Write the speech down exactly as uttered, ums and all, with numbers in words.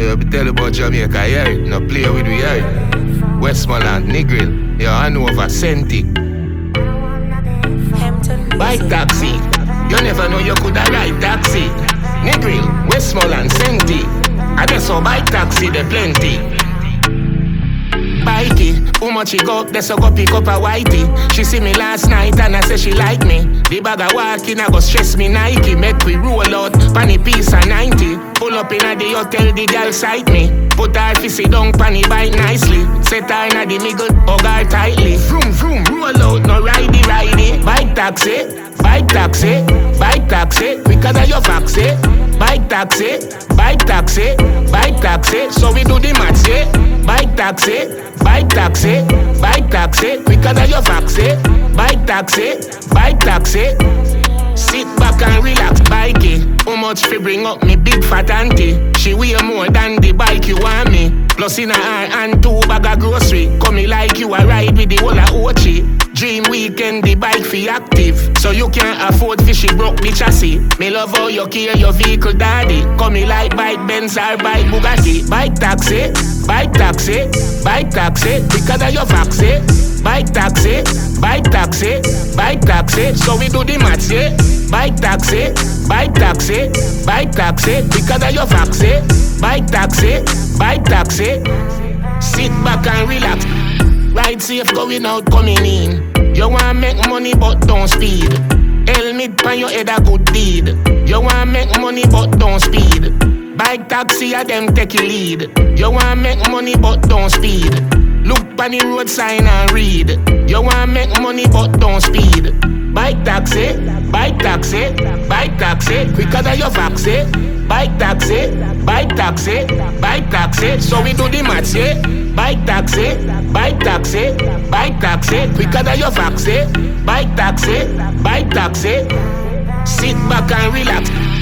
Yo, be tell about Jamaica, yeah. No play with we, yeah. Westmoreland, Negril, yo, I know over Senti. Bike taxi, you never know you coulda ride taxi. Negril, Westmoreland, Senti. I guess so bike taxi, they plenty. Bikey, how much she go up, they so go pick up a whitey. She see me last night and I say she like me. The bag of walking, I go stress me Nike. Make we roll out, panny piece of ninety. Pull up in a the hotel, the girl sight me. Put her fissy down, panny bite nicely. Set her in a the middle, hug her tightly. Vroom vroom, roll out, no ridey ridey. Bike taxi, bike taxi, bike taxi. Quicker than your vaxi. Bike taxi, bike taxi, bike taxi. So we do the maths, yeah. Bike taxi, bike taxi, bike taxi. Quicker than your vaxi. Bike taxi, bike taxi. Sit back and relax, bikey. How much fi bring up me big fat auntie? She weigh more than the bike you want me. Plus in her hand two bag of grocery. Come me like you a ride with the whole of Ochi. Dream weekend the bike fi active. So you can't afford fishy broke the chassis. Me love how you care your vehicle daddy. Come me like bike Benz or bike Bugatti. Bike taxi, bike taxi, bike taxi. Quicker than your vaxi. Bike taxi, bike taxi, bike taxi. So we do the maths, yeah. Bike taxi, bike taxi, bike taxi. Quicker than your vaxi. Bike taxi, bike taxi. Sit back and relax. Ride safe going out, coming in. You wanna make money but don't speed. Helmet pan your head a good deed. You wanna make money but don't speed. Bike taxi a them take a lead. You wanna make money but don't speed. Look pan the road sign and read. You wanna make money but don't speed. Bike taxi, bike taxi, bike taxi. Quicker than your vaxi. Bike taxi, bike taxi, bike taxi. So we do the maths, yeah. Bike taxi, bike taxi, bike taxi. Quicker than your vaxi. Bike taxi, bike taxi. Sit back and relax.